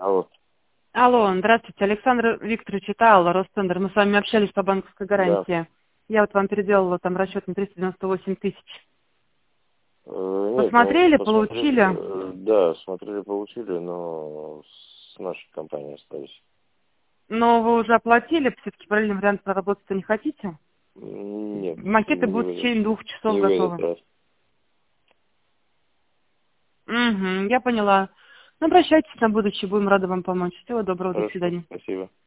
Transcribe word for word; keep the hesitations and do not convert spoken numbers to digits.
Алло. Алло, здравствуйте, Александр Викторович, это Алла, Ростендер. Мы с вами общались по банковской Да. гарантии. Я вот вам переделала там расчет на триста девяносто восемь тысяч. Э, Нет, Посмотрели, мы посмотрели, получили? э, да, смотрели, получили, но с нашей компанией остались. Но вы уже оплатили, все-таки параллельный вариант проработать-то не хотите? Нет, Макеты не в будут в этот, течение двух часов не в этот готовы. раз. Угу, я поняла. Ну, обращайтесь на будущее, будем рады вам помочь. Всего доброго, до Хорошо, свидания. спасибо.